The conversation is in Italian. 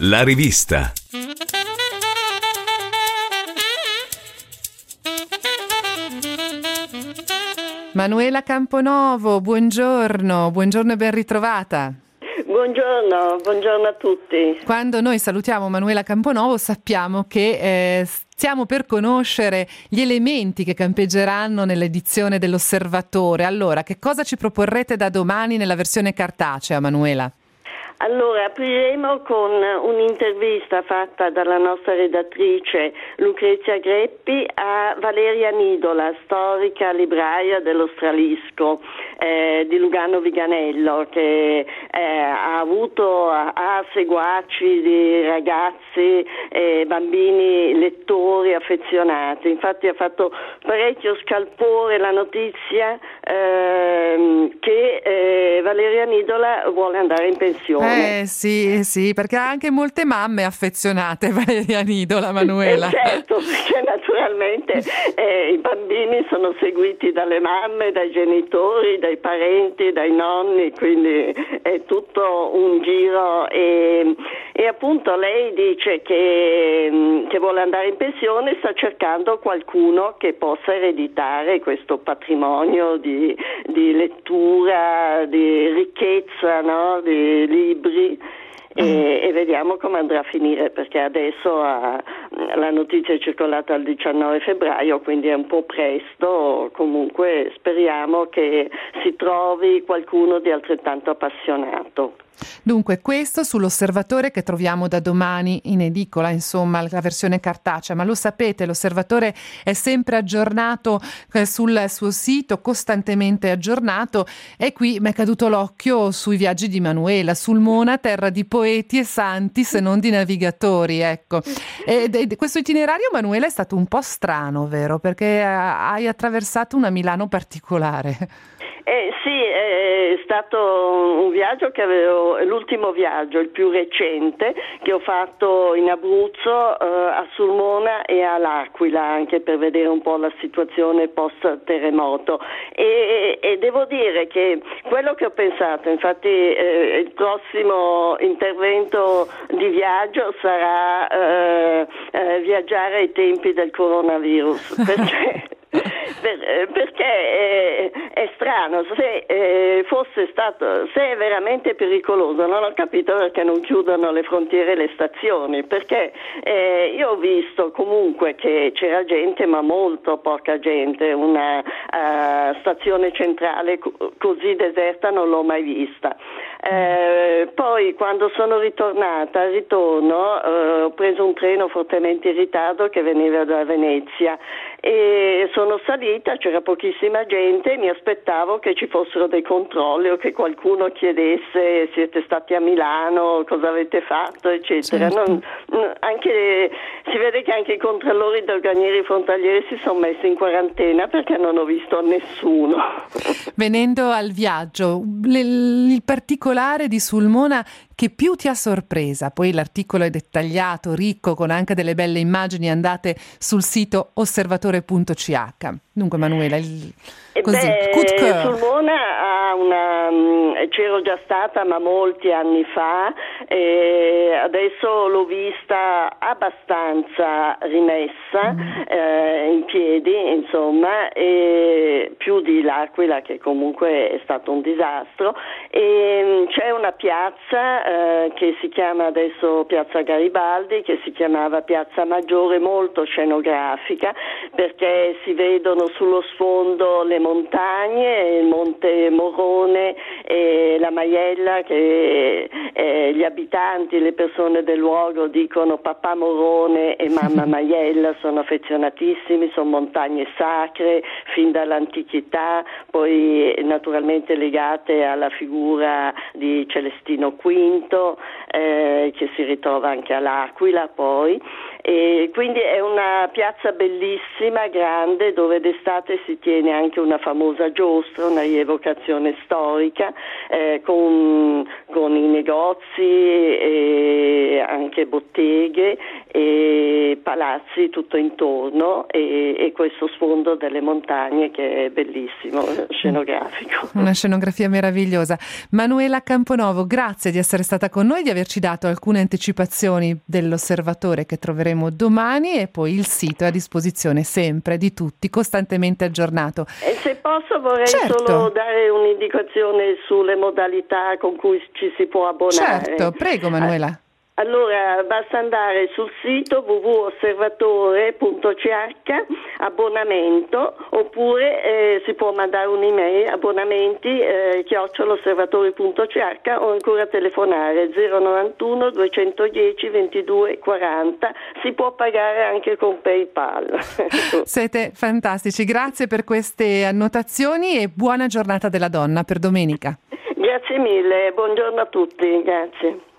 La rivista. Manuela Camponovo, buongiorno e ben ritrovata. Buongiorno a tutti. Quando noi salutiamo Manuela Camponovo sappiamo che stiamo per conoscere gli elementi che campeggeranno nell'edizione dell'Osservatore. Allora, che cosa ci proporrete da domani nella versione cartacea, Manuela? Allora, apriremo con un'intervista fatta dalla nostra redattrice Lucrezia Greppi a Valeria Nidola, storica libraia dell'Ostralisco di Lugano Viganello, che ha seguaci di ragazzi e bambini lettori affezionati. Infatti ha fatto parecchio scalpore la notizia che Valeria Nidola vuole andare in pensione. Sì, perché ha anche molte mamme affezionate Valeria Nidola, Manuela. Certo, perché naturalmente i bambini sono seguiti dalle mamme, dai genitori, dai parenti, dai nonni, quindi è tutto un giro e appunto lei dice che vuole andare in pensione, sta cercando qualcuno che possa ereditare questo patrimonio di lettura, di ricchezza, no? Di libri. E vediamo come andrà a finire, perché adesso la notizia è circolata il 19 febbraio, quindi è un po' presto. Comunque speriamo che si trovi qualcuno di altrettanto appassionato. Dunque, questo sull'Osservatore che troviamo da domani in edicola, insomma, la versione cartacea, ma lo sapete, l'Osservatore è sempre aggiornato sul suo sito, costantemente aggiornato, e qui mi è caduto l'occhio sui viaggi di Manuela, Sulmona, terra di poeti e santi, se non di navigatori, ecco. E questo itinerario, Manuela, è stato un po' strano, vero? Perché hai attraversato una Milano particolare. Sì, è stato un viaggio è l'ultimo viaggio, il più recente, che ho fatto in Abruzzo, a Sulmona e all'Aquila, anche per vedere un po' la situazione post terremoto. E devo dire che quello che ho pensato, infatti il prossimo intervento di viaggio sarà viaggiare ai tempi del coronavirus, perché è strano, se è veramente pericoloso, non ho capito perché non chiudono le frontiere e le stazioni, perché io ho visto comunque che c'era gente, ma molto poca gente, una stazione centrale così deserta non l'ho mai vista. Poi quando sono ritornata al ritorno ho preso un treno fortemente in ritardo che veniva da Venezia e sono salita, c'era pochissima gente, mi aspettavo che ci fossero dei controlli o che qualcuno chiedesse: siete stati a Milano, cosa avete fatto, eccetera. Certo. Si vede che anche i controllori doganieri frontalieri si sono messi in quarantena, perché non ho visto nessuno. Venendo al viaggio, il particolare di Sulmona che più ti ha sorpresa? Poi l'articolo è dettagliato, ricco, con anche delle belle immagini, andate sul sito osservatore.ch. Dunque, Manuela, Sulmona c'ero già stata, ma molti anni fa, e adesso l'ho vista abbastanza rimessa, in piedi, insomma, e più di l'Aquila, che comunque è stato un disastro. E c'è una piazza che si chiama adesso Piazza Garibaldi, che si chiamava Piazza Maggiore, molto scenografica, perché si vedono sullo sfondo le montagne, il Monte Morone e la Maiella, che gli abitanti, le persone del luogo dicono papà Morone e mamma Maiella, sono affezionatissimi, sono montagne sacre fin dall'antichità, poi naturalmente legate alla figura di Celestino V, che si ritrova anche all'Aquila poi. E quindi è una piazza bellissima, grande, dove d'estate si tiene anche una famosa giostra, una rievocazione storica, con i negozi e anche botteghe, e palazzi tutto intorno e questo sfondo delle montagne che è bellissimo, scenografico. Una scenografia meravigliosa. Manuela Camponovo, grazie di essere stata con noi, di averci dato alcune anticipazioni dell'osservatore che troveremo domani, e poi il sito è a disposizione sempre di tutti, costantemente aggiornato. E se posso vorrei Certo. solo dare un'indicazione sulle modalità con cui ci si può abbonare. Certo, prego Manuela. Allora, basta andare sul sito www.osservatore.ch, abbonamento, oppure si può mandare un'email, abbonamenti @osservatore.ch, o ancora telefonare 091 210 22 40. Si può pagare anche con PayPal. Siete fantastici, grazie per queste annotazioni e buona giornata della donna per domenica. Grazie mille, buongiorno a tutti, grazie.